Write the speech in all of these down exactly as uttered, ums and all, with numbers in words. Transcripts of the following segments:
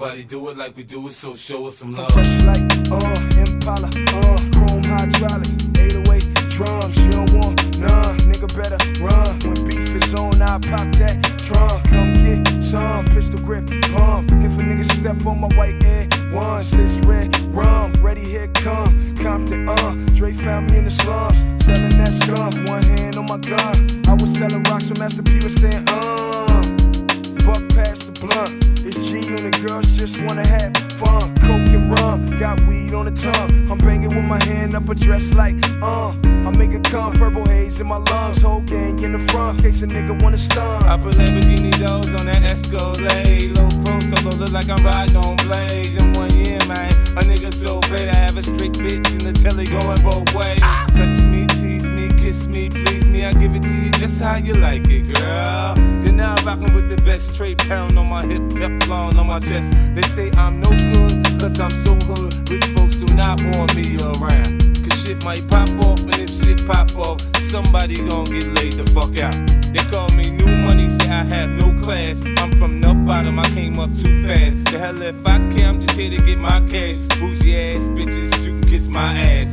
Nobody do it like we do it, so show us some love. I'm fresh like, uh, Impala, uh, chrome hydraulics, eight oh eight drums, you don't want none, nigga better run. When beef is on, I pop that trunk, come get some, pistol grip, pump. If a nigga step on my white air ones, it's red rum, ready, here come, Compton, uh, Dre found me in the slums, selling that skunk, one hand on my gun. I was selling rocks when Master P was saying, uh, buck past the blunt. It's G and the girls just wanna have fun. Coke and rum, got weed on the tongue. I'm banging with my hand up a dress like, uh, I make it come, purple haze in my lungs. Whole gang in the front, case a nigga wanna stun. I put Lamborghini doors on that Escalade. Low pro solo, look like I'm riding on blades. In one year, man, a nigga so bad I have a strict bitch in the telly going both ways. Touch me, tease me, kiss me, please me, I give it to you just how you like it, girl. You're now rockin' with the best, straight pound on my hip, Teflon on my chest. They say I'm no good, cause I'm so hood. Rich folks do not want me around, cause shit might pop off, and if shit pop off, somebody gon' get laid the fuck out. They call me new money, say I have no class. I'm from the bottom, I came up too fast. The hell if I care, I'm just here to get my cash. Bougie ass bitches, you can kiss my ass.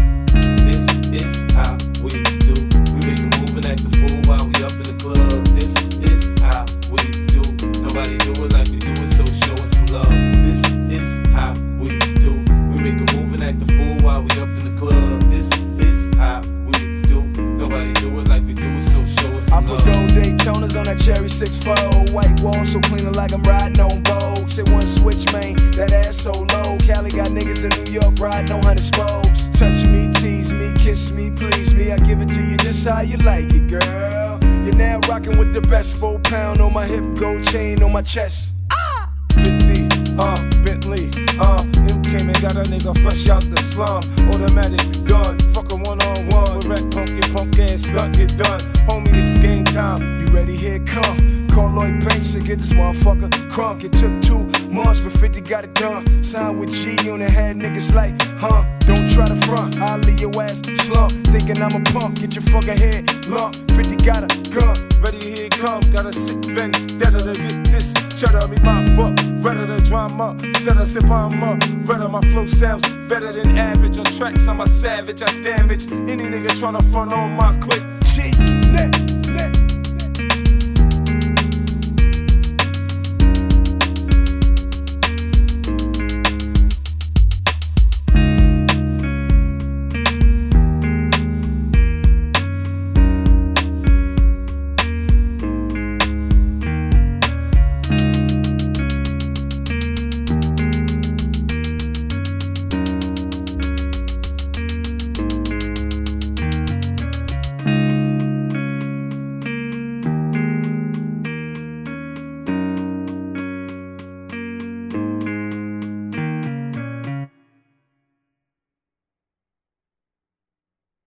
This is how we do. We make a move and act a fool while we up in the club. This is how we do. Nobody do it like we do it, so show us some love. This is how we do. We make a move and act a fool while we up in the club. This is how we do. Nobody do it like we do it, so show us some I love. put gold Daytonas on that cherry six four. White wall so clean like I'm riding on Vogue. Say one switch, man, that ass so low. Cali got niggas in New York riding on hundred spokes. Touch me, tease me, kiss me, please me. I give it to you just how you like it, girl. You're now rocking with the best. Four pound on my hip, gold chain on my chest. Ah! fifty, uh, Bentley, uh, him came and got a nigga fresh out the slum. Automatic gun, fuck a one on one. With red punk, get punk ass stuck, get done. Homie, it's game time. You ready? Here it come. Call Lloyd Banks to get this motherfucker crunk. It took two months, but fifty got it done. Signed with G on the head, niggas like, huh? Don't try to front, I'll leave your ass slump. Thinking I'm a punk, get your fucking head lump. fifty got a gun, ready, here it come. Got a sick vendetta to get this. Cheddar me my buck, redder the drama. Set us if I'm up, redder my flow sounds better than average. On tracks, I'm a savage, I damage any nigga tryna front on my click. G, net.